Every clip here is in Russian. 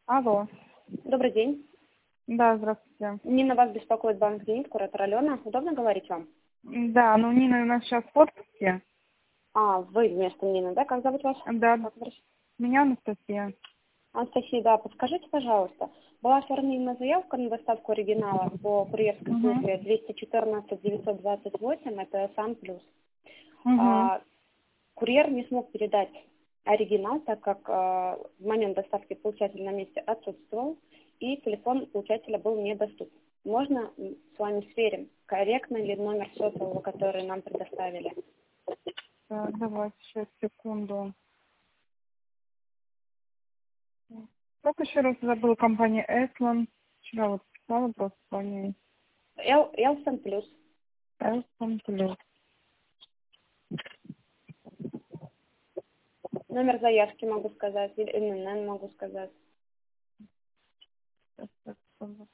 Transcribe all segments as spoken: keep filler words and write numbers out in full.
Алло. Добрый день. Да, здравствуйте. Нина, вас беспокоит банк «Зенит», куратор Алена. Удобно говорить вам? Да, ну Нина у нас сейчас в отпуске. А, вы вместо Нины, да? Как зовут вас? Да, Как врач? меня Анастасия. Анастасия, да, подскажите, пожалуйста, была оформлена заявка на доставку оригинала по курьерской Угу. службе двести четырнадцать девятьсот двадцать восемь, это Сан Плюс. Угу. А, курьер не смог передать оригинал, так как а, в момент доставки получатель на месте отсутствовал, и телефон получателя был недоступен. Можно м, с вами сверим, корректно ли номер сотового, который нам предоставили? Так, давайте сейчас, секунду. Как еще раз забыла компания Эслан? Вчера вот писала просто по ней. Эл- Элсон Плюс. Эслан плюс. Номер заявки могу сказать, или эн эн эн могу сказать. Сейчас, сейчас, секунду.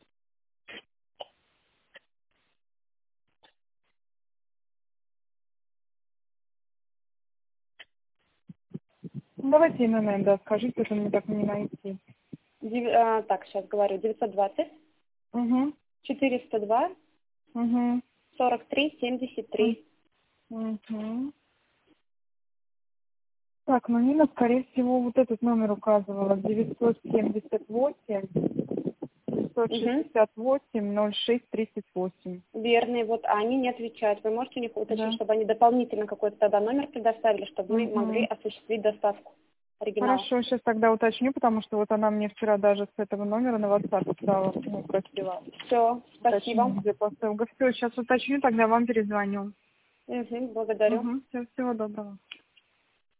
Ну, давайте эн эн эн, да, скажите, это мне так не найти. Дев- а, так, сейчас говорю, девятьсот двадцать Угу. четыреста два Угу. сорок три семьдесят три. Угу. Так, ну Нина, скорее всего, вот этот номер указывала. девятьсот семьдесят восемь девятьсот Угу. шестьдесят восемь ноль шесть тридцать восемь. Верный, вот а они не отвечают. Вы можете у них уточнить, Да. чтобы они дополнительно какой-то тогда номер предоставили, чтобы мы могли Угу. осуществить доставку оригинала. Хорошо, сейчас тогда уточню, потому что вот она мне вчера даже с этого номера на WhatsApp писала, ну, просила Все, спасибо. уточнить, где посылка. Все, сейчас уточню, тогда вам перезвоню. Угу, благодарю. Угу. Все, всего доброго.